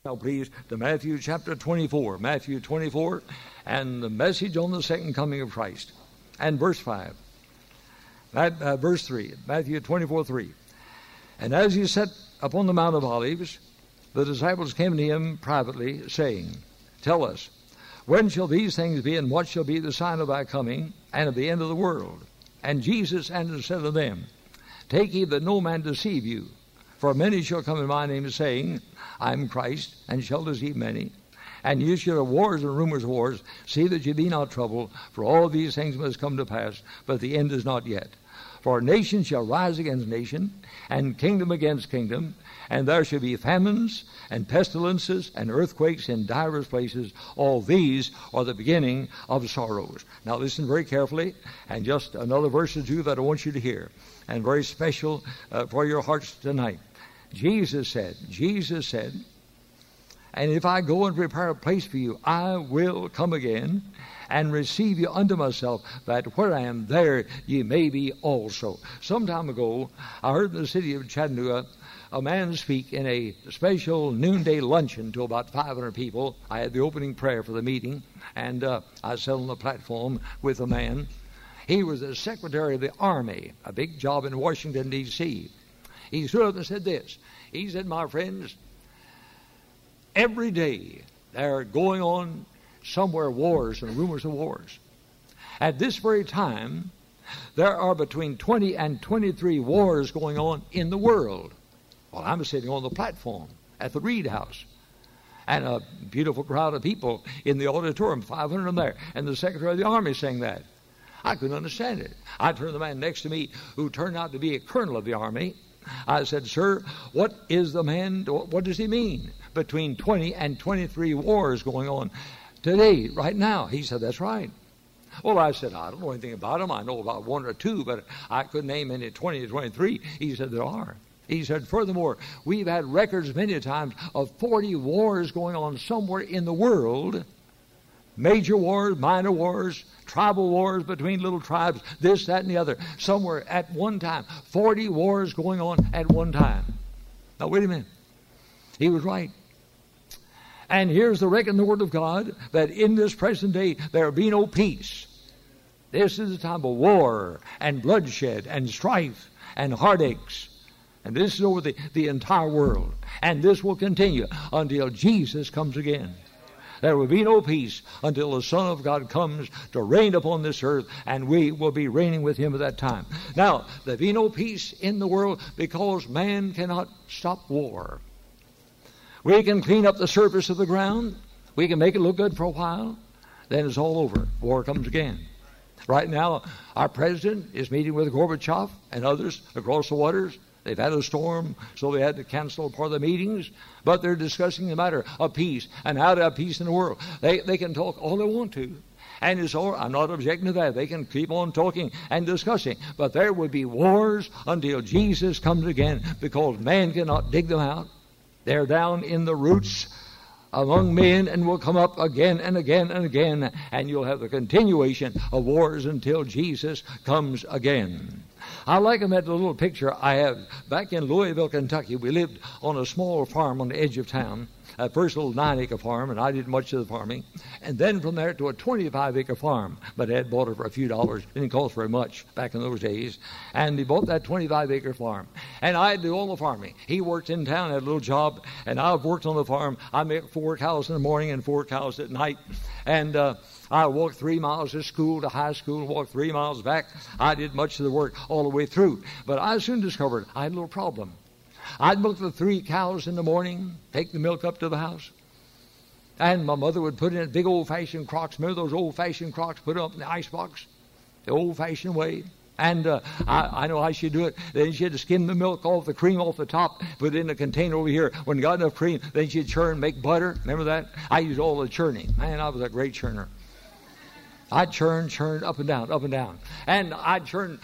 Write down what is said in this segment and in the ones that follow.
Now, please, to Matthew chapter 24. Matthew 24, and the message on the second coming of Christ. And verse 5. Verse 3. Matthew 24, 3. And as he sat upon the Mount of Olives, the disciples came to him privately, saying, Tell us, when shall these things be, and what shall be the sign of thy coming, and of the end of the world? And Jesus answered and said to them, Take heed that no man deceive you. For many shall come in my name, saying, I am Christ, and shall deceive many. And you shall have wars and rumors of wars. See that ye be not troubled, for all these things must come to pass, but the end is not yet. For nation shall rise against nation, and kingdom against kingdom, and there shall be famines, and pestilences, and earthquakes in divers places. All these are the beginning of sorrows. Now listen very carefully, and just another verse or two that I want you to hear, and very special for your hearts tonight. Jesus said, and if I go and prepare a place for you, I will come again and receive you unto myself, that where I am, there ye may be also. Some time ago, I heard in the city of Chattanooga a man speak in a special noonday luncheon to about 500 people. I had the opening prayer for the meeting, and I sat on the platform with a man. He was the Secretary of the Army, a big job in Washington, D.C. He stood up and said this. He said, My friends, every day there are going on somewhere wars and rumors of wars. At this very time, there are between 20 and 23 wars going on in the world. Well, I'm sitting on the platform at the Reed House, and a beautiful crowd of people in the auditorium, 500 of them there, and the Secretary of the Army saying that. I couldn't understand it. I turned to the man next to me, who turned out to be a colonel of the Army. I said, Sir, what does he mean between 20 and 23 wars going on today, right now? He said, that's right. Well, I said, I don't know anything about them. I know about one or two, but I couldn't name any 20 or 23. He said, there are. He said, furthermore, we've had records many times of 40 wars going on somewhere in the world. Major wars, minor wars, tribal wars between little tribes, this, that, and the other, somewhere at one time. 40 wars going on at one time. Now, wait a minute. He was right. And here's the record in the Word of God, that in this present day there be no peace. This is a time of war and bloodshed and strife and heartaches. And this is over the entire world. And this will continue until Jesus comes again. There will be no peace until the Son of God comes to reign upon this earth, and we will be reigning with him at that time. Now, there be no peace in the world because man cannot stop war. We can clean up the surface of the ground. We can make it look good for a while. Then it's all over. War comes again. Right now, our president is meeting with Gorbachev and others across the waters. They've had a storm, so they had to cancel part of the meetings. But they're discussing the matter of peace and how to have peace in the world. They can talk all they want to. And it's all, I'm not objecting to that. They can keep on talking and discussing. But there will be wars until Jesus comes again, because man cannot dig them out. They're down in the roots among men and will come up again and again and again. And you'll have the continuation of wars until Jesus comes again. I liken that to a little picture I have. Back in Louisville, Kentucky, we lived on a small farm on the edge of town. At first a little 9-acre farm, and I did much of the farming. And then from there to a 25-acre farm. But Ed bought it for a few dollars. Didn't cost very much back in those days. And he bought that 25-acre farm. And I do all the farming. He worked in town, had a little job, and I've worked on the farm. I make 4 cows in the morning and 4 cows at night. And I walked 3 miles to school, to high school, walked 3 miles back. I did much of the work all the way through. But I soon discovered I had a little problem. I'd milk the 3 cows in the morning, take the milk up to the house. And my mother would put it in big old-fashioned crocks. Remember those old-fashioned crocks? Put it up in the icebox, the old-fashioned way. And I know how she'd do it. Then she had to skim the milk off, the cream off the top, put it in a container over here. When got enough cream, then she'd churn, make butter. Remember that? I used all the churning. Man, I was a great churner. I'd churn up and down, up and down. And I'd churn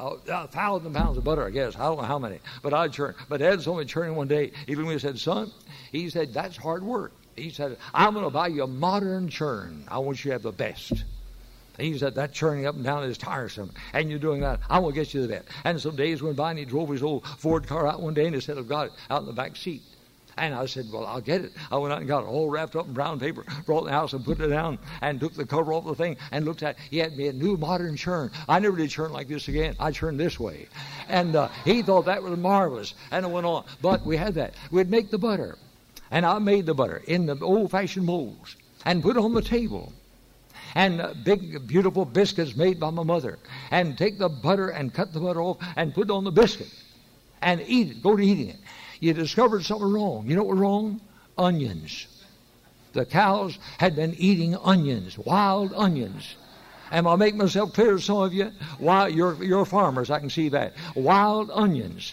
1,000 pounds of butter, I guess. I don't know how many. But I'd churn. But Ed saw me churning one day. He looked at me and said, son, he said, that's hard work. He said, I'm going to buy you a modern churn. I want you to have the best. He said, that churning up and down is tiresome. And you're doing that. I will get you the best. And some days went by and he drove his old Ford car out one day and he said, I've got it out in the back seat. And I said, well, I'll get it. I went out and got it all wrapped up in brown paper, brought it in the house and put it down and took the cover off the thing and looked at it. He had me a new modern churn. I never did churn like this again. I churned this way. And he thought that was marvelous. And it went on. But we had that. We'd make the butter. And I made the butter in the old-fashioned molds and put it on the table. And big, beautiful biscuits made by my mother. And take the butter and cut the butter off and put it on the biscuit. And eat it. Go to eating it. You discovered something wrong. You know what was wrong? Onions. The cows had been eating onions, wild onions. Am I making myself clear to some of you? Why, you're farmers, I can see that. Wild onions.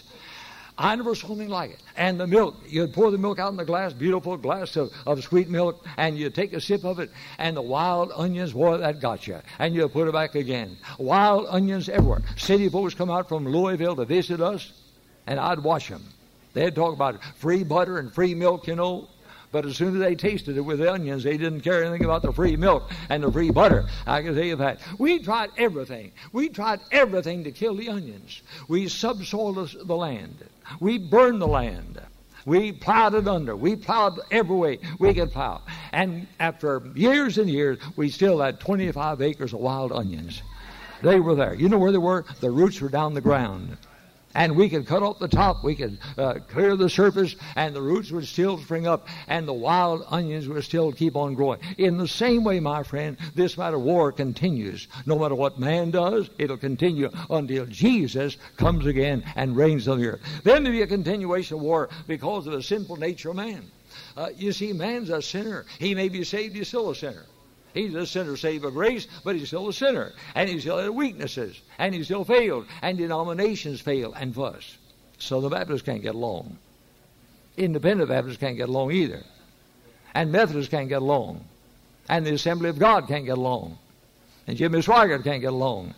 I never saw anything like it. And the milk, you'd pour the milk out in the glass, beautiful glass of sweet milk, and you'd take a sip of it, and the wild onions, boy, that got you. And you'd put it back again. Wild onions everywhere. City folks come out from Louisville to visit us, and I'd watch them. They'd talk about free butter and free milk, you know. But as soon as they tasted it with the onions, they didn't care anything about the free milk and the free butter. I can tell you that. We tried everything. We tried everything to kill the onions. We subsoiled the land. We burned the land. We plowed it under. We plowed every way we could plow. And after years and years, we still had 25 acres of wild onions. They were there. You know where they were? The roots were down the ground. And we could cut off the top, we could clear the surface, and the roots would still spring up, and the wild onions would still keep on growing. In the same way, my friend, this matter of war continues. No matter what man does, it'll continue until Jesus comes again and reigns on the earth. Then there'll be a continuation of war because of the sinful nature of man. You see, man's a sinner. He may be saved, he's still a sinner. He's a sinner saved by grace, but he's still a sinner. And he still has weaknesses. And he still failed. And denominations fail and fuss. So the Baptists can't get along. Independent Baptists can't get along either. And Methodists can't get along. And the Assembly of God can't get along. And Jimmy Swaggart can't get along.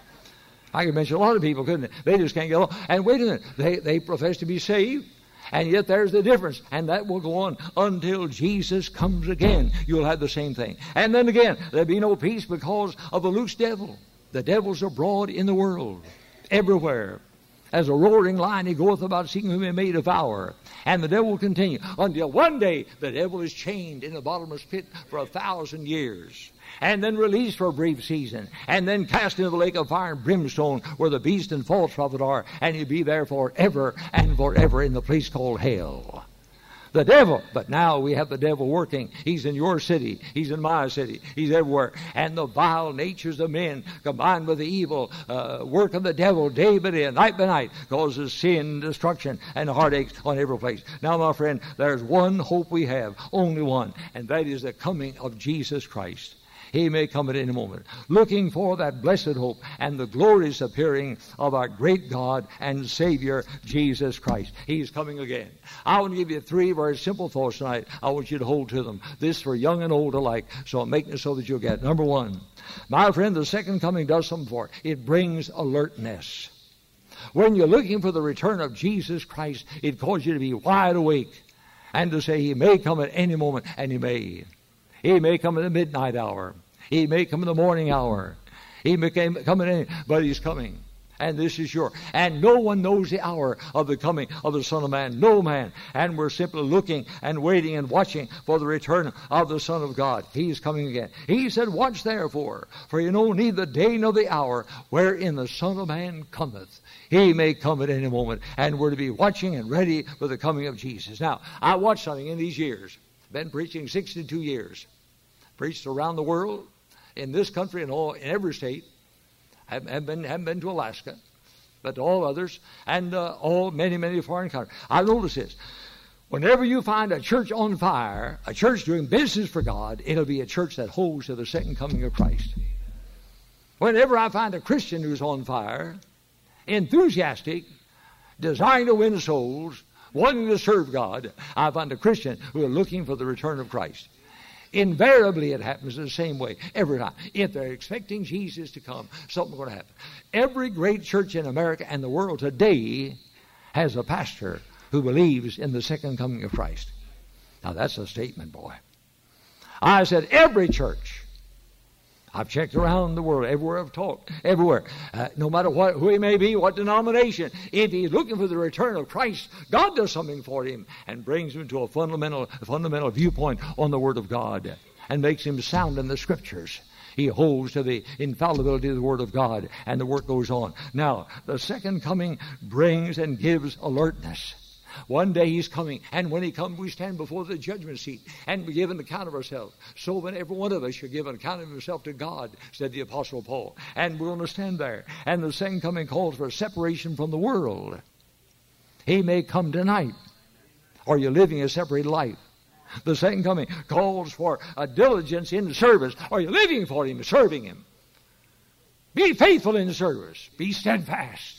I could mention a lot of people, couldn't I? They just can't get along. And wait a minute. They profess to be saved. And yet there's the difference. And that will go on until Jesus comes again. You'll have the same thing. And then again, there'll be no peace because of the loose devil. The devil's abroad in the world, everywhere. As a roaring lion, he goeth about seeking whom he may devour. And the devil will continue until one day the devil is chained in the bottomless pit for 1,000 years. And then released for a brief season, and then cast into the lake of fire and brimstone where the beast and false prophet are, and he'll be there forever and forever in the place called hell. The devil, but now we have the devil working. He's in your city, he's in my city, he's everywhere. And the vile natures of men combined with the evil work of the devil day by day, night by night, causes sin, destruction, and heartaches on every place. Now, my friend, there's one hope we have, only one, and that is the coming of Jesus Christ. He may come at any moment. Looking for that blessed hope and the glorious appearing of our great God and Savior, Jesus Christ. He's coming again. I want to give you 3 very simple thoughts tonight. I want you to hold to them. This for young and old alike. So I'm making it so that you'll get it. Number 1, my friend, the second coming does something for it. It brings alertness. When you're looking for the return of Jesus Christ, it causes you to be wide awake and to say He may come at any moment, and He may. He may come at the midnight hour. He may come in the morning hour. He may come at any, but He's coming. And this is sure. And no one knows the hour of the coming of the Son of Man. No man. And we're simply looking and waiting and watching for the return of the Son of God. He's coming again. He said, watch therefore, for you know neither the day nor the hour wherein the Son of Man cometh. He may come at any moment. And we're to be watching and ready for the coming of Jesus. Now, I watched something in these years. Been preaching 62 years. Preached around the world, in this country and in every state. Haven't been to Alaska, but to all others, and many foreign countries. I've noticed this. Whenever you find a church on fire, a church doing business for God, it'll be a church that holds to the second coming of Christ. Whenever I find a Christian who's on fire, enthusiastic, desiring to win souls, wanting to serve God, I find a Christian who are looking for the return of Christ. Invariably, it happens the same way every time. If they're expecting Jesus to come, something's going to happen. Every great church in America and the world today has a pastor who believes in the second coming of Christ. Now, that's a statement, boy. I said every church. I've checked around the world, everywhere I've taught, everywhere. No matter who he may be, what denomination, if he's looking for the return of Christ, God does something for him and brings him to a fundamental viewpoint on the Word of God and makes him sound in the Scriptures. He holds to the infallibility of the Word of God, and the work goes on. Now, the second coming brings and gives alertness. One day he's coming, and when he comes, we stand before the judgment seat and we give an account of ourselves. So when every one of us should give an account of himself to God, said the Apostle Paul. And we're going to stand there. And the second coming calls for separation from the world. He may come tonight. Are you living a separated life? The second coming calls for a diligence in service. Are you living for him, serving him? Be faithful in service. Be steadfast.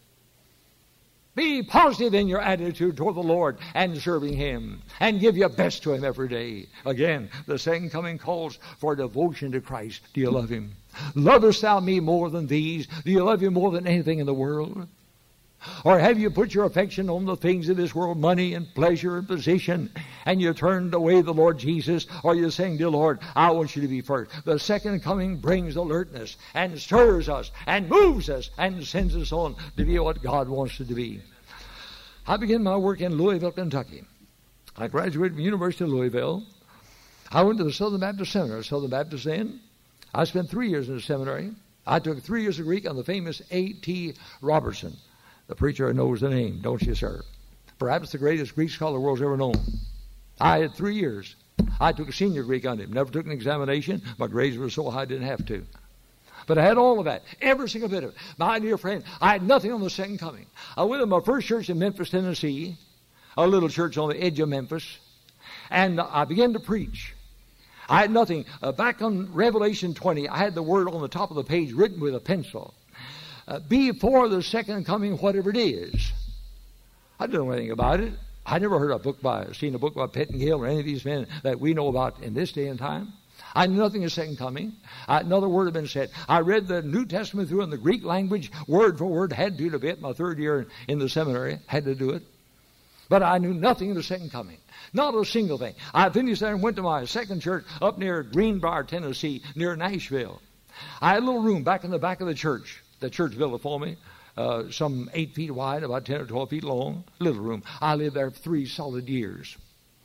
Be positive in your attitude toward the Lord and serving him. And give your best to him every day. Again, the second coming calls for devotion to Christ. Do you love him? Lovest thou me more than these? Do you love him more than anything in the world? Or have you put your affection on the things of this world, money and pleasure and position, and you turned away the Lord Jesus? Or are you saying, dear Lord, I want you to be first? The second coming brings alertness and stirs us and moves us and sends us on to be what God wants us to be. I began my work in Louisville, Kentucky. I graduated from the University of Louisville. I went to the Southern Baptist Seminary, Southern Baptist then. I spent 3 years in the seminary. I took 3 years of Greek on the famous A.T. Robertson. The preacher knows the name, don't you, sir? Perhaps the greatest Greek scholar the world's ever known. I had 3 years. I took senior Greek on him. Never took an examination. My grades were so high I didn't have to. But I had all of that, every single bit of it. My dear friend, I had nothing on the second coming. I went to my first church in Memphis, Tennessee, a little church on the edge of Memphis, and I began to preach. I had nothing. Back on Revelation 20, I had the word on the top of the page written with a pencil. Before the second coming, whatever it is. I didn't know anything about it. I never seen a book by Pettingill or any of these men that we know about in this day and time. I knew nothing of second coming. Another word had been said. I read the New Testament through in the Greek language, word for word, had to a bit. My third year in the seminary, had to do it. But I knew nothing of the second coming. Not a single thing. I finished there and went to my second church up near Greenbrier, Tennessee, near Nashville. I had a little room back in the back of the church. The church built it for me, some 8 feet wide, about 10 or 12 feet long, little room. I lived there for 3 solid years.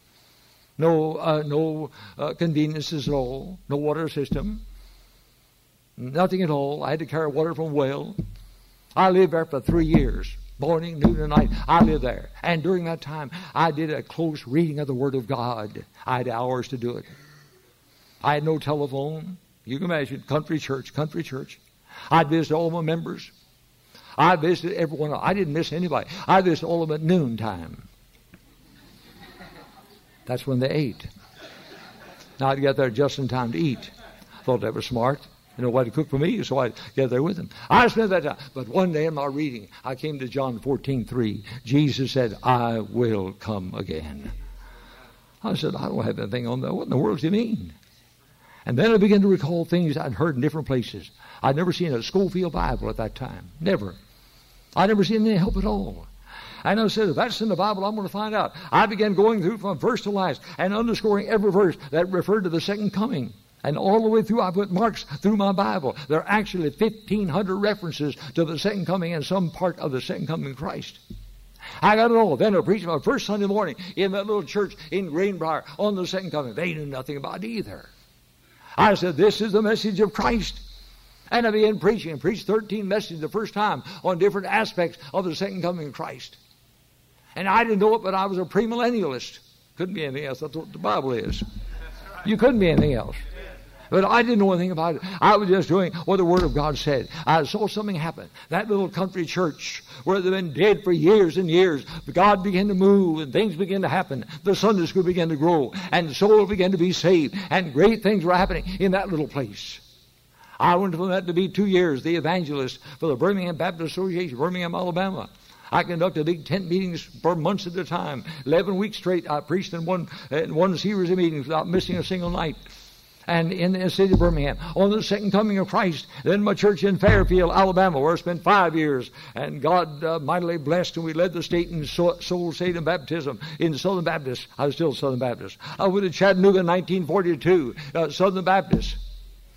No conveniences at all, no water system, nothing at all. I had to carry water from a well. I lived there for 3 years, morning, noon, and night. I lived there. And during that time, I did a close reading of the Word of God. I had hours to do it. I had no telephone. You can imagine, country church. I'd visit all my members. I visited everyone. I didn't miss anybody. I visited all of them at noontime. That's when they ate. Now I'd get there just in time to eat. Thought that was smart. You know what to cook for me, so I'd get there with them. I spent that time. But one day in my reading, I came to John 14:3. Jesus said, I will come again. I said, I don't have anything on that. What in the world do you mean? And then I began to recall things I'd heard in different places. I'd never seen a Schofield Bible at that time. Never. I'd never seen any help at all. And I said, if that's in the Bible, I'm going to find out. I began going through from verse to last and underscoring every verse that referred to the second coming. And all the way through, I put marks through my Bible. There are actually 1,500 references to the second coming and some part of the second coming of Christ. I got it all. Then I preached my first Sunday morning in that little church in Greenbrier on the second coming. They knew nothing about it either. I said, this is the message of Christ. And I began preaching and preached 13 messages the first time on different aspects of the second coming of Christ. And I didn't know it, but I was a premillennialist. Couldn't be anything else. That's what the Bible is. You couldn't be anything else. But I didn't know anything about it. I was just doing what the Word of God said. I saw something happen. That little country church where they've been dead for years and years, God began to move and things began to happen. The Sunday school began to grow and souls began to be saved and great things were happening in that little place. I went from that to be 2 years the evangelist for the Birmingham Baptist Association, Birmingham, Alabama. I conducted big tent meetings for months at a time. 11 weeks straight I preached in one series of meetings without missing a single night. And in the city of Birmingham, on the second coming of Christ. Then my church in Fairfield, Alabama, where I spent 5 years. And God mightily blessed, and we led the state in soul saving baptism in Southern Baptist. I was still Southern Baptist. I went to Chattanooga in 1942, Southern Baptist.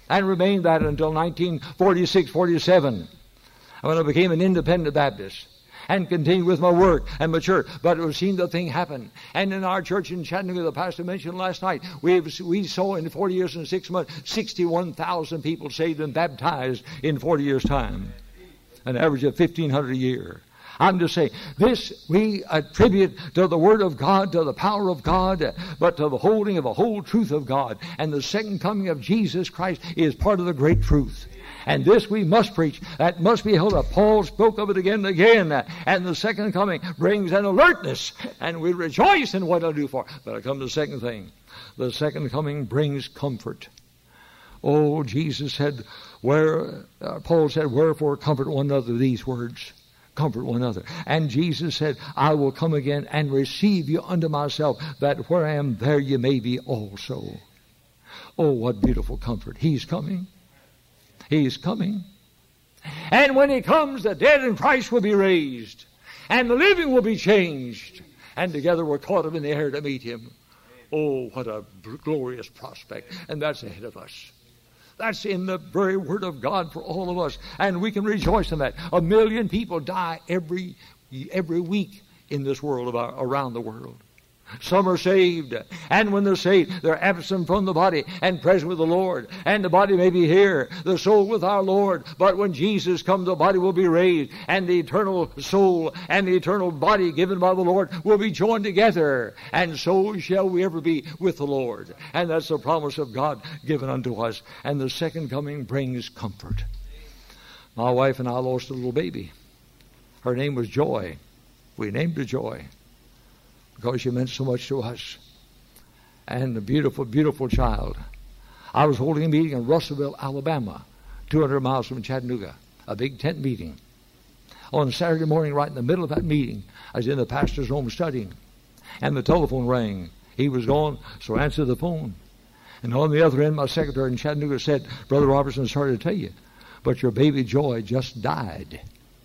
and remained that until 1946, 47, when I became an independent Baptist, and continued with my work and my church. But we've seen the thing happen. And in our church in Chattanooga, the pastor mentioned last night, we saw in 40 years and 6 months, 61,000 people saved and baptized in 40 years' time. An average of 1,500 a year. I'm just saying, this we attribute to the Word of God, to the power of God, but to the holding of the whole truth of God. And the second coming of Jesus Christ is part of the great truth. And this we must preach. That must be held up. Paul spoke of it again and again. And the second coming brings an alertness. And we rejoice in what I'll do for. But I come to the second thing. The second coming brings comfort. Oh, Jesus said, Paul said, wherefore comfort one another with these words. Comfort one another. And Jesus said, I will come again and receive you unto myself, that where I am, there you may be also. Oh, what beautiful comfort. He's coming. He's coming. And when he comes, the dead in Christ will be raised, and the living will be changed, and together we're caught up in the air to meet him. Oh, what a glorious prospect. And that's ahead of us. That's in the very Word of God for all of us. And we can rejoice in that. 1 million people die every week in this world, around the world. Some are saved, and when they're saved, they're absent from the body and present with the Lord. And the body may be here, the soul with our Lord. But when Jesus comes, the body will be raised, and the eternal soul and the eternal body given by the Lord will be joined together. And so shall we ever be with the Lord. And that's the promise of God given unto us. And the second coming brings comfort. My wife and I lost a little baby. Her name was Joy. We named her Joy, because she meant so much to us. And a beautiful, beautiful child. I was holding a meeting in Russellville, Alabama, 200 miles from Chattanooga, a big tent meeting. On Saturday morning, right in the middle of that meeting, I was in the pastor's home studying, and the telephone rang. He was gone, so I answered the phone. And on the other end, my secretary in Chattanooga said, Brother Robertson, sorry to tell you, but your baby Joy just died.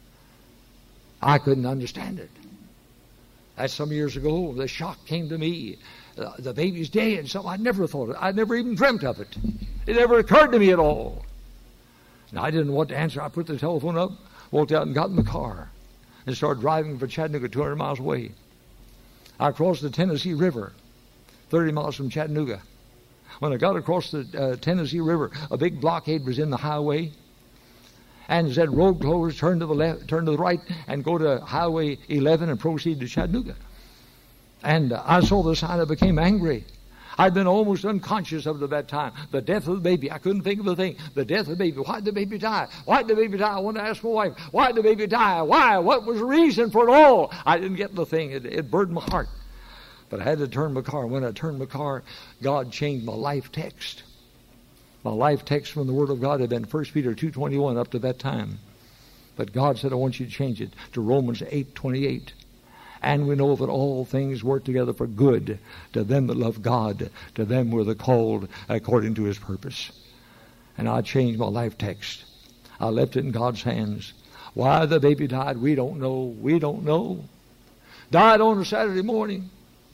I couldn't understand it. That's some years ago. The shock came to me. The baby's dead. So I never thought it. I never even dreamt of it. It never occurred to me at all. And I didn't know what to answer. I put the telephone up, walked out and got in the car, and started driving for Chattanooga, 200 miles away. I crossed the Tennessee River, 30 miles from Chattanooga. When I got across the Tennessee River, a big blockade was in the highway, and said, road closed, turn to the left, turn to the right, and go to Highway 11 and proceed to Chattanooga. And I saw the sign. I became angry. I'd been almost unconscious of it at that time. The death of the baby. I couldn't think of a thing. The death of the baby. Why did the baby die? Why did the baby die? I wanted to ask my wife, why did the baby die? Why? What was the reason for it all? I didn't get the thing. It burdened my heart. But I had to turn my car. When I turned my car, God changed my life text. My life text from the Word of God had been 1 Peter 2:21 up to that time. But God said, I want you to change it to Romans 8:28. And we know that all things work together for good to them that love God, to them who are the called according to His purpose. And I changed my life text. I left it in God's hands. Why the baby died, we don't know. We don't know. Died on a Saturday morning.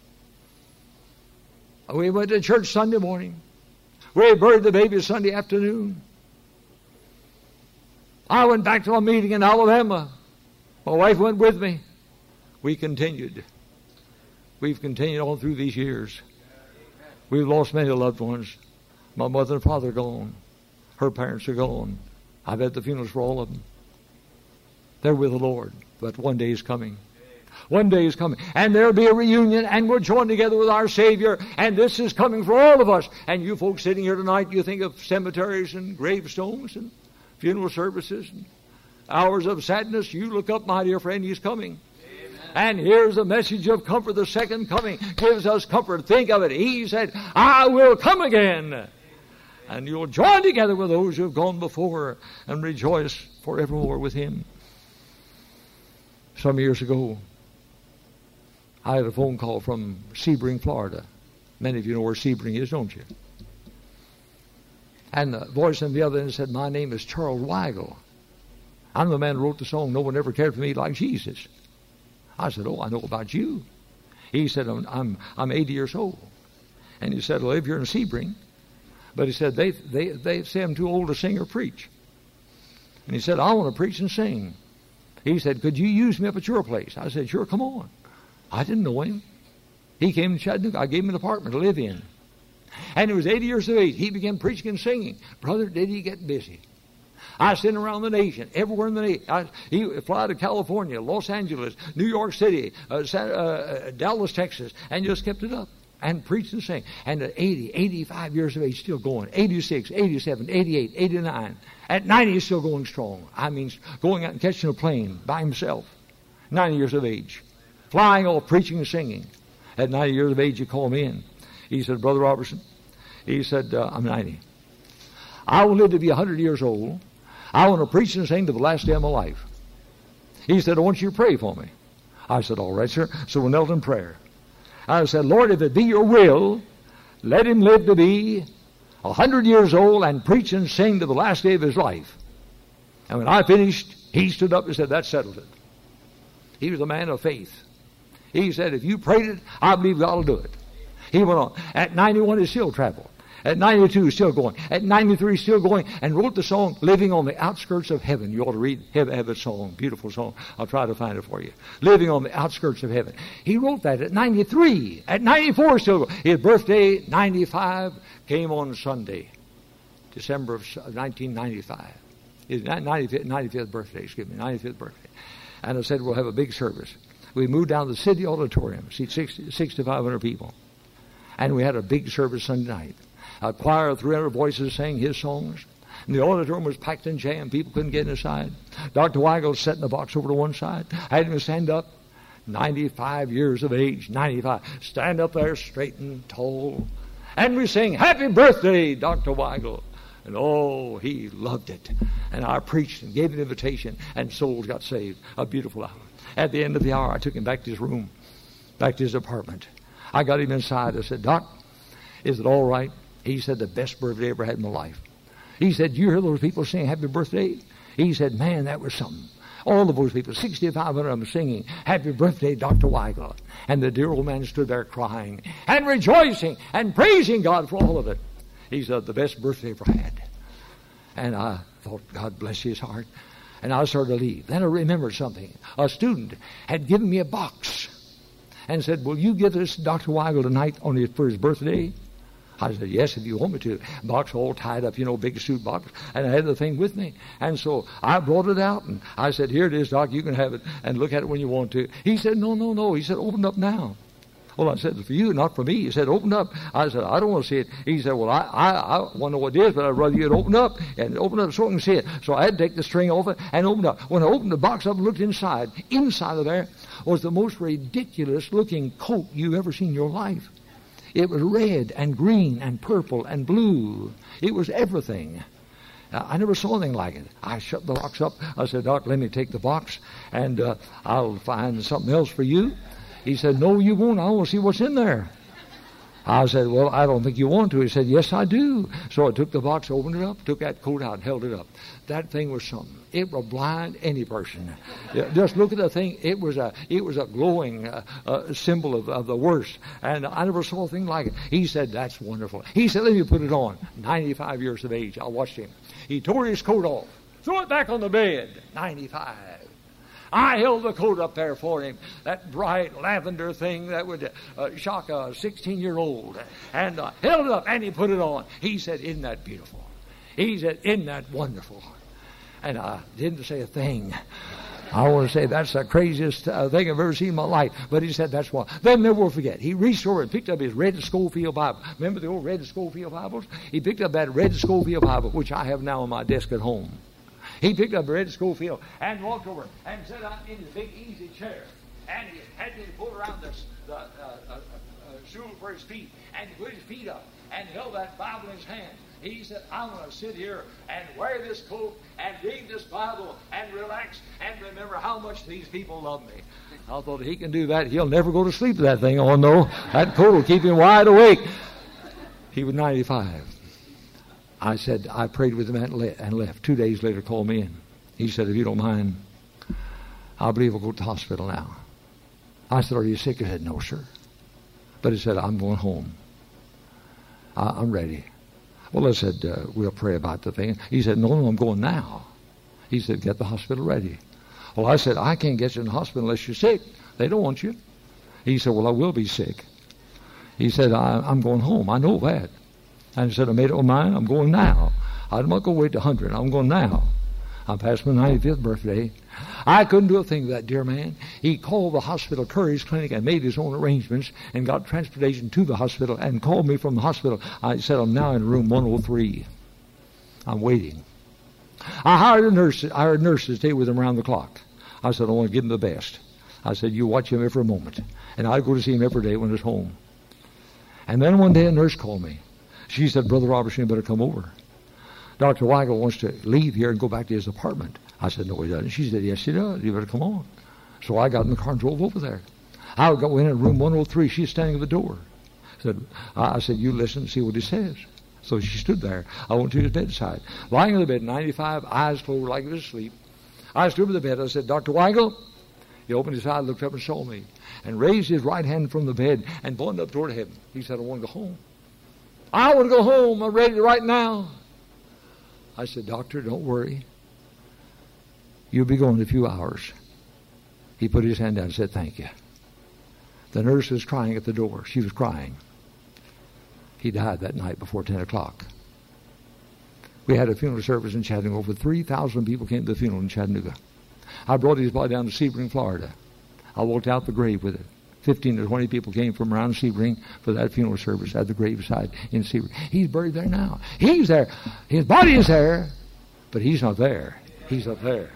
We went to church Sunday morning. We buried the baby Sunday afternoon. I went back to a meeting in Alabama. My wife went with me. We continued. We've continued on through these years. We've lost many loved ones. My mother and father are gone. Her parents are gone. I've had the funerals for all of them. They're with the Lord. But one day is coming. One day is coming. And there'll be a reunion, and we'll join together with our Savior. And this is coming for all of us. And you folks sitting here tonight, you think of cemeteries and gravestones and funeral services and hours of sadness. You look up, my dear friend, He's coming. Amen. And here's the message of comfort. The second coming gives us comfort. Think of it. He said, I will come again. And you'll join together with those who have gone before and rejoice forevermore with Him. Some years ago, I had a phone call from Sebring, Florida. Many of you know where Sebring is, don't you? And the voice on the other end said, my name is Charles Weigel. I'm the man who wrote the song, No One Ever Cared for Me Like Jesus. I said, oh, I know about you. He said, I'm 80 years old. And he said, I live here in Sebring. But he said, they say I'm too old to sing or preach. And he said, I want to preach and sing. He said, could you use me up at your place? I said, sure, come on. I didn't know him. He came to Chattanooga. I gave him an apartment to live in. And he was 80 years of age. He began preaching and singing. Brother, did he get busy. I sent him around the nation, everywhere in the nation. He fly to California, Los Angeles, New York City, Dallas, Texas, and just kept it up. And preached and sang. And at 80, 85 years of age, still going. 86, 87, 88, 89. At 90, he's still going strong. I mean, going out and catching a plane by himself. 90 years of age. Flying off, preaching and singing. At 90 years of age, he called me in. He said, Brother Robertson, he said, I'm 90. I will live to be 100 years old. I want to preach and sing to the last day of my life. He said, I want you to pray for me. I said, all right, sir. So we knelt in prayer. I said, Lord, if it be your will, let him live to be 100 years old and preach and sing to the last day of his life. And when I finished, he stood up and said, that settles it. He was a man of faith. He said, if you prayed it, I believe God will do it. He went on. At 91, he still traveled. At 92, he's still going. At 93, he's still going, and wrote the song, Living on the Outskirts of Heaven. You ought to have a song, beautiful song. I'll try to find it for you. Living on the Outskirts of Heaven. He wrote that at 93. At 94, still going. His birthday, 95, came on Sunday, December of 1995. His 95th birthday, 95th birthday. And I said, we'll have a big service. We moved down to the City Auditorium, seat 6,500 people. And we had a big service Sunday night. A choir of 300 voices sang his songs. And the auditorium was packed and jammed. People couldn't get inside. Dr. Weigel sat in the box over to one side. I had him stand up. 95 years of age, 95. Stand up there straight and tall. And we sing, Happy Birthday, Dr. Weigel. And oh, he loved it. And I preached and gave an invitation, and souls got saved. A beautiful hour. At the end of the hour, I took him back to his room, back to his apartment. I got him inside. I said, Doc, is it all right? He said, the best birthday I ever had in my life. He said, you hear those people saying happy birthday? He said, man, that was something. All of those people, 6,500 of them singing, Happy Birthday, Dr. Weigel. And the dear old man stood there crying and rejoicing and praising God for all of it. He said, the best birthday I ever had. And I thought, God bless his heart. And I started to leave. Then I remembered something. A student had given me a box and said, will you give this Dr. Weigel tonight for his birthday? I said, yes, if you want me to. Box all tied up, big suit box. And I had the thing with me. And so I brought it out, and I said, here it is, Doc, you can have it, and look at it when you want to. He said, no. He said, open up now. Well, I said, for you, not for me. He said, open up. I said, I don't want to see it. He said, well, I want to know what it is, but I'd rather you'd open up so I can see it. So I had to take the string off it and open up. When I opened the box up and looked inside of there was the most ridiculous looking coat you've ever seen in your life. It was red and green and purple and blue. It was everything. I never saw anything like it. I shut the box up. I said, Doc, let me take the box, and I'll find something else for you. He said, no, you won't. I want to see what's in there. I said, well, I don't think you want to. He said, yes, I do. So I took the box, opened it up, took that coat out, and held it up. That thing was something. It will blind any person. Just look at the thing. It was a glowing symbol of the worst. And I never saw a thing like it. He said, that's wonderful. He said, let me put it on. 95 years of age. I watched him. He tore his coat off, threw it back on the bed. 95. I held the coat up there for him, that bright lavender thing that would shock a 16-year-old, and held it up, and he put it on. He said, isn't that beautiful? He said, isn't that wonderful? And I didn't say a thing. I want to say that's the craziest thing I've ever seen in my life. But he said that's why. Then never will forget. He reached over and picked up his red Schofield Bible. Remember the old red Schofield Bibles? He picked up that red Schofield Bible, which I have now on my desk at home. He picked up a red Schofield and walked over and sat down in his big easy chair. And he had me pull around the stool for his feet. And he put his feet up and held that Bible in his hand. He said, I'm going to sit here and wear this coat and read this Bible and relax and remember how much these people love me. I thought, if he can do that, he'll never go to sleep with that thing on, though. That coat will keep him wide awake. He was 95. I said, I prayed with him and left. 2 days later, called me in. He said, if you don't mind, I believe I'll go to the hospital now. I said, are you sick? He said, no, sir. But he said, I'm going home. I'm ready. Well, I said, we'll pray about the thing. He said, no, I'm going now. He said, get the hospital ready. Well, I said, I can't get you in the hospital unless you're sick. They don't want you. He said, well, I will be sick. He said, I'm going home. I know that. And he said, I made up my mind. I'm going now. I'm not going to wait to 100. I'm going now. I'm past my 95th birthday. I couldn't do a thing with that dear man. He called the hospital couriers clinic and made his own arrangements and got transportation to the hospital and called me from the hospital. I said, I'm now in room 103. I'm waiting. I hired a nurse to stay with him around the clock. I said, I want to give him the best. I said, you watch him every moment. And I'd go to see him every day when he's home. And then one day a nurse called me. She said, Brother Robertson, you better come over. Dr. Weigel wants to leave here and go back to his apartment. I said, no, he doesn't. She said, yes, he does. You better come on. So I got in the car and drove over there. I go in room 103. She's standing at the door. I said, you listen and see what he says. So she stood there. I went to his bedside. Lying on the bed, 95, eyes closed like he was asleep. I stood by the bed. I said, Dr. Weigel. He opened his eyes, looked up and saw me, and raised his right hand from the bed and pointed up toward heaven. He said, I want to go home. I want to go home. I'm ready right now. I said, Doctor, don't worry. You'll be going in a few hours. He put his hand down and said, thank you. The nurse was crying at the door. She was crying. He died that night before 10 o'clock. We had a funeral service in Chattanooga. Over 3,000 people came to the funeral in Chattanooga. I brought his body down to Sebring, Florida. I walked out the grave with it. 15 to 20 people came from around Sebring for that funeral service at the graveside in Sebring. He's buried there now. He's there. His body is there, but he's not there. He's up there.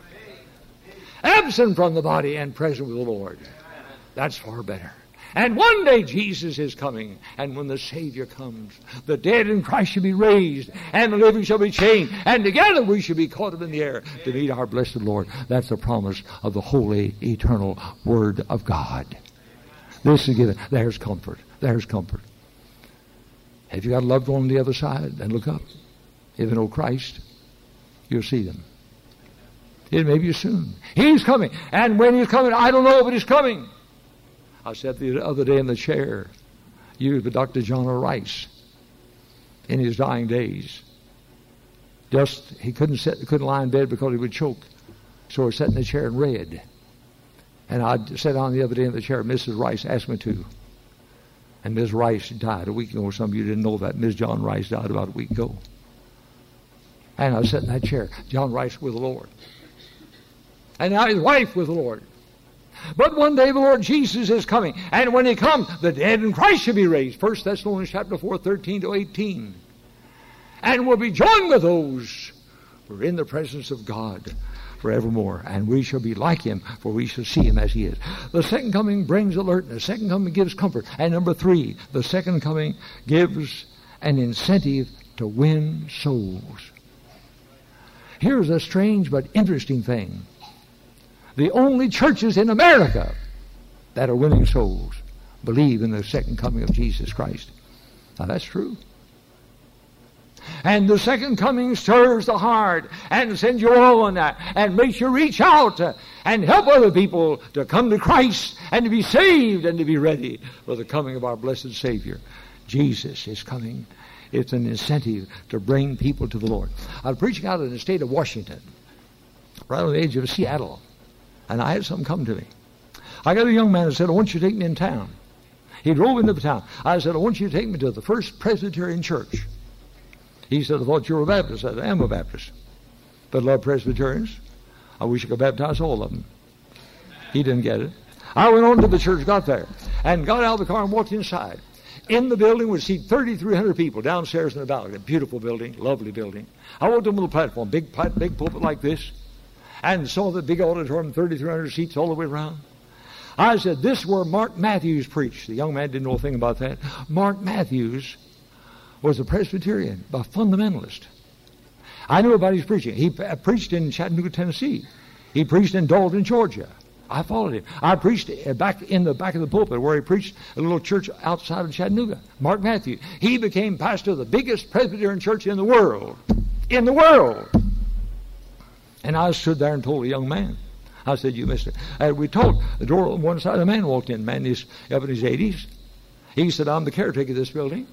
Absent from the body and present with the Lord. That's far better. And one day Jesus is coming, and when the Savior comes, the dead in Christ shall be raised, and the living shall be changed, and together we shall be caught up in the air to meet our blessed Lord. That's the promise of the holy, eternal Word of God. This is given. There's comfort. There's comfort. Have you got a loved one on the other side? Then look up. If you know Christ, you'll see them. It may be soon. He's coming. And when he's coming, I don't know, but he's coming. I said the other day in the chair, used by Dr. John R. Rice in his dying days. He couldn't lie in bed because he would choke. So he sat in the chair and read. And I sat down the other day in the chair. Mrs. Rice asked me to. And Ms. Rice died a week ago. Some of you didn't know that. Ms. John Rice died about a week ago. And I sat in that chair. John Rice with the Lord. And now his wife with the Lord. But one day the Lord Jesus is coming. And when he comes, the dead in Christ shall be raised. 1 Thessalonians chapter 4, 13 to 18. And we'll be joined with those who are in the presence of God forevermore. And we shall be like him, for we shall see him as he is. The second coming brings alertness. The second coming gives comfort. And number 3, the second coming gives an incentive to win souls. Here's a strange but interesting thing. The only churches in America that are winning souls believe in the second coming of Jesus Christ. Now that's true. And the second coming stirs the heart and sends you on and makes you reach out and help other people to come to Christ and to be saved and to be ready for the coming of our blessed Savior. Jesus is coming. It's an incentive to bring people to the Lord. I was preaching out in the state of Washington, right on the edge of Seattle. And I had something come to me. I got a young man that said, I want you to take me in town. He drove into the town. I said, I want you to take me to the First Presbyterian Church. He said, I thought you were a Baptist. I said, I am a Baptist. But I love Presbyterians. I wish I could baptize all of them. He didn't get it. I went on to the church, got there, and got out of the car and walked inside. In the building would seat 3,300 people downstairs in the balcony. A beautiful building, lovely building. I walked on the platform, big pulpit like this, and saw the big auditorium, 3,300 seats all the way around. I said, this is where Mark Matthews preached. The young man didn't know a thing about that. Mark Matthews was a Presbyterian, a fundamentalist. I knew about his preaching. He preached in Chattanooga, Tennessee. He preached in Dalton, Georgia. I followed him. I preached back in the back of the pulpit where he preached a little church outside of Chattanooga. Mark Matthews. He became pastor of the biggest Presbyterian church in the world. In the world. And I stood there and told a young man. I said, you missed it. And we talked. The door on one side, a man walked in. Man is up in his 80s. He said, I'm the caretaker of this building.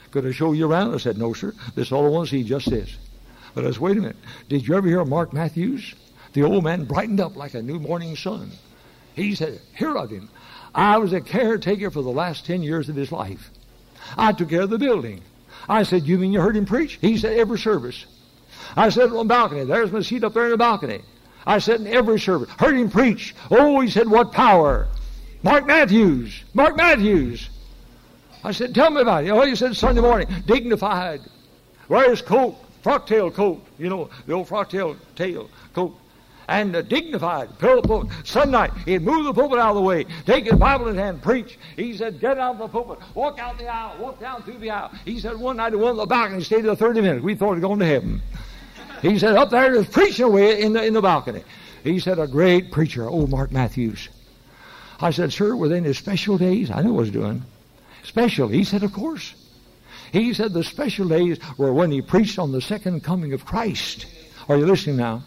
Could I show you around? I said, no, sir. This all I want to see, just this. But I said, wait a minute. Did you ever hear of Mark Matthews? The old man brightened up like a new morning sun. He said, hear of him. I was a caretaker for the last 10 years of his life. I took care of the building. I said, you mean you heard him preach? He said, every service. I said, on the balcony. There's my seat up there in the balcony. I said, in every service. Heard him preach. Oh, he said, what power. Mark Matthews. Mark Matthews. I said, tell me about it. Oh, he said, Sunday morning, dignified. Wears coat, frock-tail coat. You know, the old frock-tail coat. And dignified, pillow pulpit. Sunday, he'd move the pulpit out of the way, take his Bible in his hand, preach. He said, get out of the pulpit, walk out the aisle, walk down through the aisle. He said, one night he went on the balcony, stayed there 30 minutes. We thought he'd gone to heaven. He said, up there, he was preaching away in the balcony. He said, a great preacher, old Mark Matthews. I said, sir, were they in his special days? I knew what he was doing. Special. He said, of course. He said the special days were when he preached on the second coming of Christ. Are you listening now?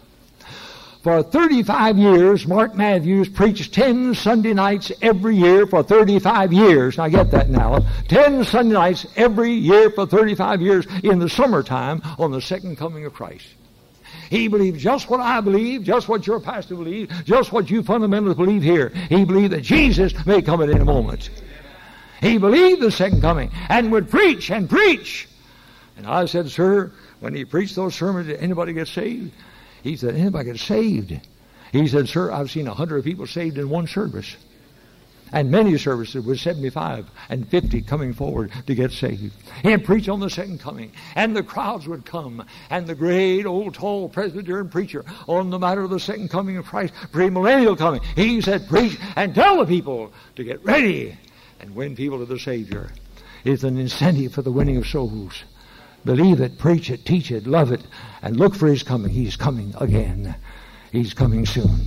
For 35 years, Mark Matthews preached 10 Sunday nights every year for 35 years. I get that now. 10 Sunday nights every year for 35 years in the summertime on the second coming of Christ. He believed just what I believe, just what your pastor believes, just what you fundamentally believe here. He believed that Jesus may come at any moment. He believed the second coming and would preach and preach. And I said, sir, when he preached those sermons, did anybody get saved? He said, anybody get saved? He said, sir, I've seen 100 people saved in one service. And many services with 75 and 50 coming forward to get saved. He'd preach on the second coming. And the crowds would come. And the great old tall Presbyterian preacher on the matter of the second coming of Christ, premillennial coming. He said, preach and tell the people to get ready and win people to the Savior. It's an incentive for the winning of souls. Believe it, preach it, teach it, love it, and look for His coming. He's coming again. He's coming soon.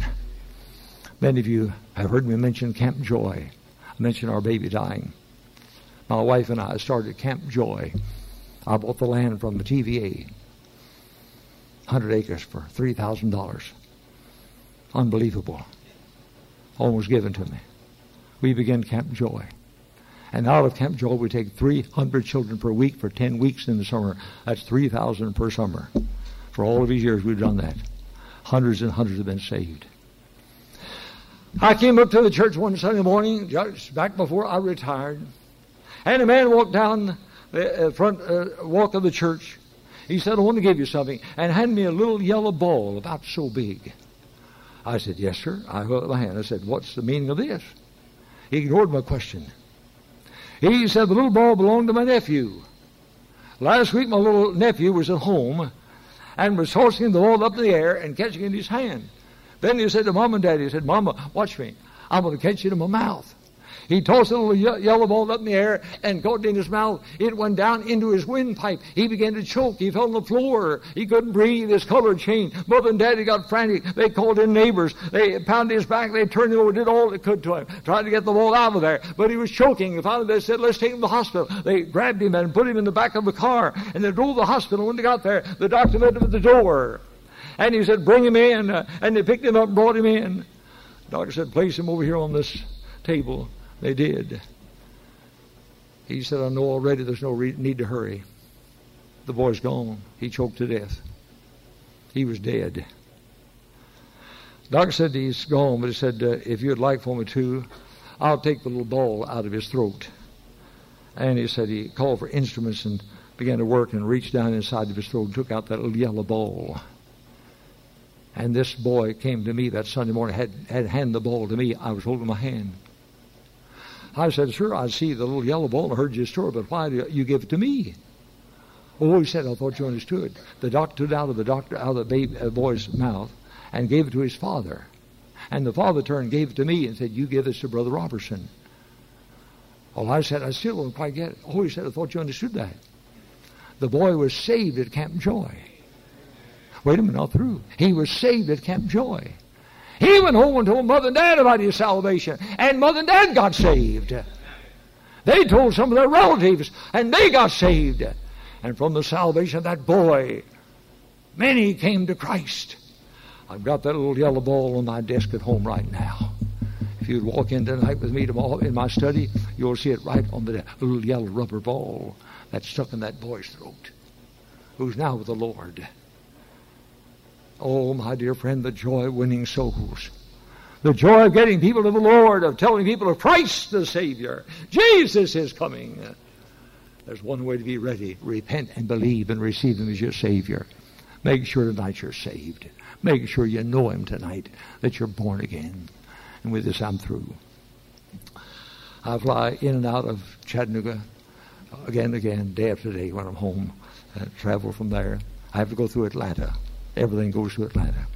Many of you have heard me mention Camp Joy. I mentioned our baby dying. My wife and I started Camp Joy. I bought the land from the TVA. 100 acres for $3,000. Unbelievable. Almost given to me. We began Camp Joy. And out of Camp Joy, we take 300 children per week for 10 weeks in the summer. That's 3,000 per summer. For all of these years, we've done that. Hundreds and hundreds have been saved. I came up to the church one Sunday morning, just back before I retired, and a man walked down the front walk of the church. He said, I want to give you something, and handed me a little yellow ball about so big. I said, yes, sir. I held up my hand. I said, what's the meaning of this? He ignored my question. He said, the little ball belonged to my nephew. Last week, my little nephew was at home and was tossing the ball up in the air and catching it in his hand. Then he said to Mom and Dad, he said, Mama, watch me. I'm going to catch it in my mouth. He tossed a little yellow ball up in the air and caught it in his mouth. It went down into his windpipe. He began to choke. He fell on the floor. He couldn't breathe. His color changed. Mother and Daddy got frantic. They called in neighbors. They pounded his back. They turned him over, did all they could to him, tried to get the ball out of there. But he was choking. Finally, they said, let's take him to the hospital. They grabbed him and put him in the back of the car. And they drove to the hospital. When they got there, the doctor met him at the door. And he said, bring him in. And they picked him up and brought him in. The doctor said, place him over here on this table. They did. He said, I know already there's no need to hurry. The boy's gone. He choked to death. He was dead. The doctor said he's gone, but he said, if you'd like for me to, I'll take the little ball out of his throat. And he said he called for instruments and began to work and reached down inside of his throat and took out that little yellow ball. And this boy came to me that Sunday morning, had handed the ball to me. I was holding my hand. I said, sir, I see the little yellow ball. I heard your story, but why do you give it to me? Oh, he said, I thought you understood. The doctor took it out of the boy's mouth and gave it to his father. And the father turned and gave it to me and said, you give this to Brother Robertson. Well, I said, I still don't quite get it. Oh, he said, I thought you understood that. The boy was saved at Camp Joy. Wait a minute, not through. He was saved at Camp Joy. He went home and told Mother and Dad about his salvation, and Mother and Dad got saved. They told some of their relatives, and they got saved. And from the salvation of that boy, many came to Christ. I've got that little yellow ball on my desk at home right now. If you'd walk in tonight with me tomorrow in my study, you'll see it right on the little yellow rubber ball that stuck in that boy's throat, who's now with the Lord. Oh, my dear friend, the joy of winning souls. The joy of getting people to the Lord, of telling people of Christ the Savior. Jesus is coming. There's one way to be ready. Repent and believe and receive Him as your Savior. Make sure tonight you're saved. Make sure you know Him tonight, that you're born again. And with this, I'm through. I fly in and out of Chattanooga again and again, day after day when I'm home. I travel from there. I have to go through Atlanta. Everything goes through Atlanta.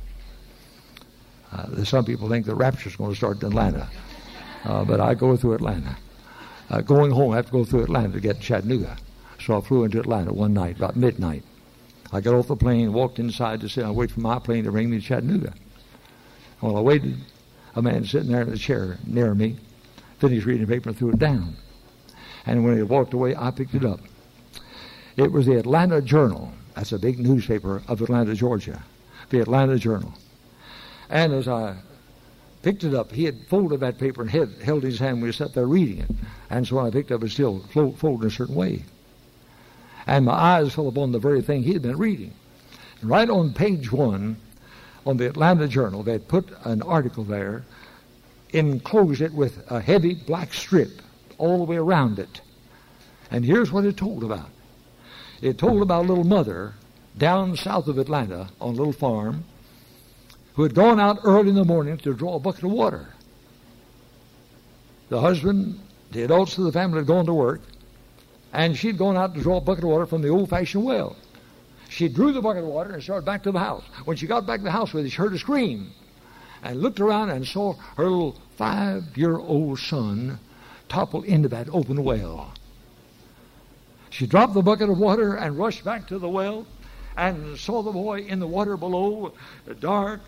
Some people think the rapture's going to start in Atlanta. But I go through Atlanta. Going home, I have to go through Atlanta to get to Chattanooga. So I flew into Atlanta one night, about midnight. I got off the plane, walked inside to sit. I waited for my plane to bring me to Chattanooga. While I waited, a man sitting there in a chair near me finished reading the paper and threw it down. And when he walked away, I picked it up. It was the Atlanta Journal. That's a big newspaper of Atlanta, Georgia. The Atlanta Journal. And as I picked it up, he had folded that paper and held his hand when he sat there reading it. And so when I picked it up, it was still folded in a certain way. And my eyes fell upon the very thing he had been reading. And right on page 1, on the Atlanta Journal, they had put an article there, enclosed it with a heavy black strip all the way around it. And here's what it told about. It told about a little mother down south of Atlanta on a little farm who had gone out early in the morning to draw a bucket of water. The husband, the adults of the family had gone to work, and she'd gone out to draw a bucket of water from the old-fashioned well. She drew the bucket of water and started back to the house. When she got back to the house with it, she heard a scream and looked around and saw her little 5-year-old son topple into that open well. She dropped the bucket of water and rushed back to the well and saw the boy in the water below, dark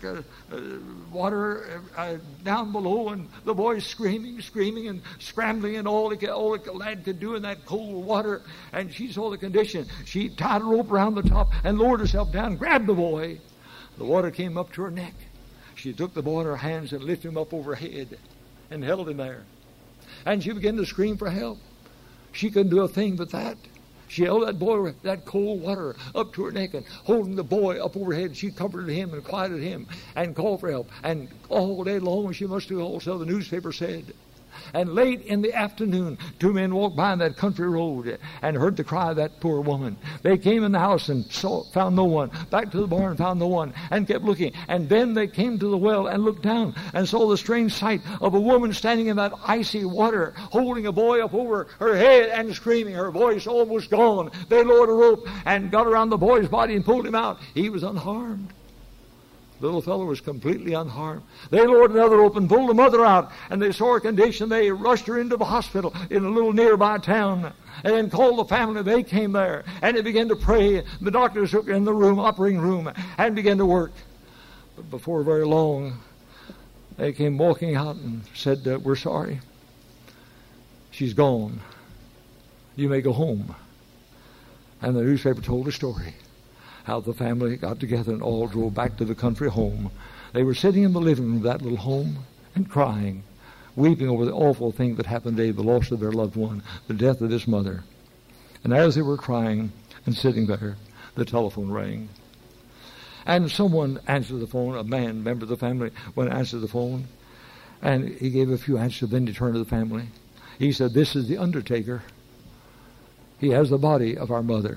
water down below, and the boy screaming and scrambling, and all the lad could do in that cold water. And she saw the condition. She tied a rope around the top and lowered herself down, grabbed the boy. The water came up to her neck. She took the boy in her hands and lifted him up over her head and held him there. And she began to scream for help. She couldn't do a thing but that. She held that boy with that cold water up to her neck, and holding the boy up overhead, she comforted him and quieted him and called for help. And all day long she must do also, the newspaper said. And late in the afternoon, 2 men walked by on that country road and heard the cry of that poor woman. They came in the house and found no one. Back to the barn, found no one, and kept looking. And then they came to the well and looked down and saw the strange sight of a woman standing in that icy water, holding a boy up over her head and screaming, her voice almost gone. They lowered a rope and got around the boy's body and pulled him out. He was unharmed. The little fellow was completely unharmed. They lowered another rope and pulled the mother out, and they saw her condition. They rushed her into the hospital in a little nearby town, and then called the family. They came there, and they began to pray. The doctors took her in the operating room, and began to work. But before very long, they came walking out and said, "We're sorry. She's gone. You may go home." And the newspaper told a story. How the family got together and all drove back to the country home. They were sitting in the living room of that little home and crying, weeping over the awful thing that happened today, the loss of their loved one, the death of this mother. And as they were crying and sitting there, the telephone rang. And someone answered the phone, a man, member of the family, went and answered the phone. And he gave a few answers, then he turned to the family. He said, "This is the undertaker. He has the body of our mother.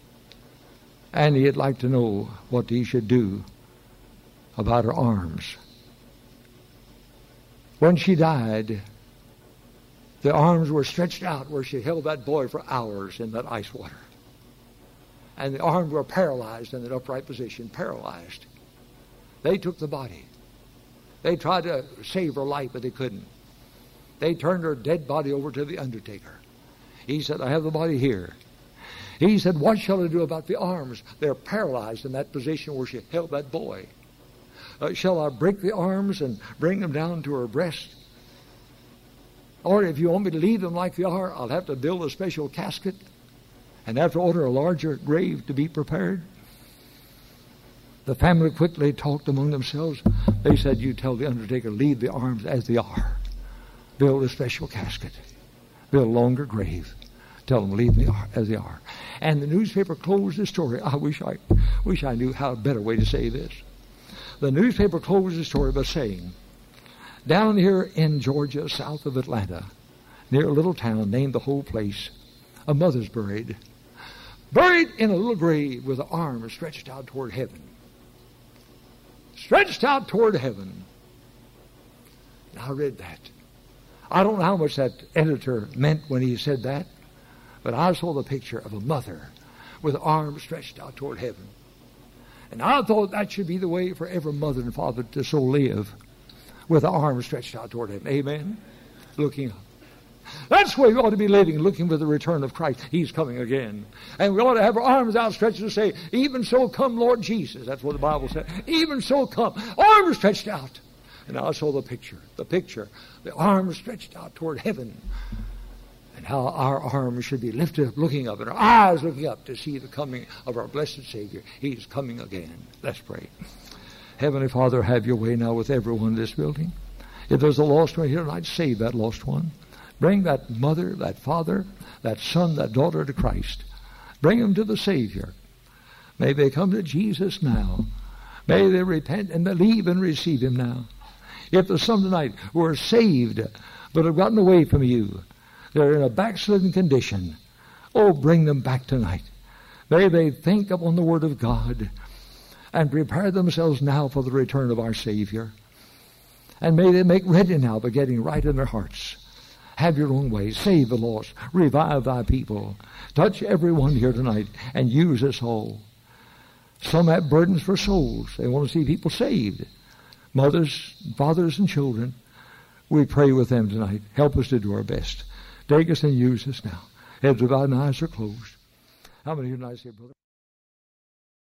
And he'd like to know what he should do about her arms. When she died, the arms were stretched out where she held that boy for hours in that ice water. And the arms were paralyzed in an upright position, paralyzed. They took the body. They tried to save her life, but they couldn't. They turned her dead body over to the undertaker. He said, "I have the body here." He said, "What shall I do about the arms? They're paralyzed in that position where she held that boy. Shall I break the arms and bring them down to her breast? Or if you want me to leave them like they are, I'll have to build a special casket and have to order a larger grave to be prepared." The family quickly talked among themselves. They said, "You tell the undertaker, leave the arms as they are. Build a special casket. Build a longer grave. Tell them leave them as they are. And the newspaper closed the story. I wish I knew how a better way to say this. The newspaper closed the story by saying, down here in Georgia, south of Atlanta, near a little town, named the whole place, a mother's buried. Buried in a little grave with her arms stretched out toward heaven. Stretched out toward heaven. And I read that. I don't know how much that editor meant when he said that, but I saw the picture of a mother with arms stretched out toward heaven. And I thought that should be the way for every mother and father to so live, with the arms stretched out toward heaven. Amen? Looking up. That's the way we ought to be living, looking for the return of Christ. He's coming again. And we ought to have our arms outstretched and say, even so come, Lord Jesus. That's what the Bible said. Even so come. Arms stretched out. And I saw the picture, the arms stretched out toward heaven. And how our arms should be lifted up, looking up, and our eyes looking up to see the coming of our blessed Savior. He's coming again. Let's pray. Heavenly Father, have your way now with everyone in this building. If there's a lost one here tonight, save that lost one. Bring that mother, that father, that son, that daughter to Christ. Bring them to the Savior. May they come to Jesus now. May they repent and believe and receive Him now. If there's some tonight who are saved but have gotten away from you, they're in a backslidden condition, oh, bring them back tonight. May they think upon the Word of God and prepare themselves now for the return of our Savior. And may they make ready now by getting right in their hearts. Have your own way. Save the lost. Revive thy people. Touch everyone here tonight and use us all. Some have burdens for souls. They want to see people saved. Mothers, fathers, and children. We pray with them tonight. Help us to do our best. Take us and use us now. Heads bowed and eyes are closed. How many here tonight say, brother?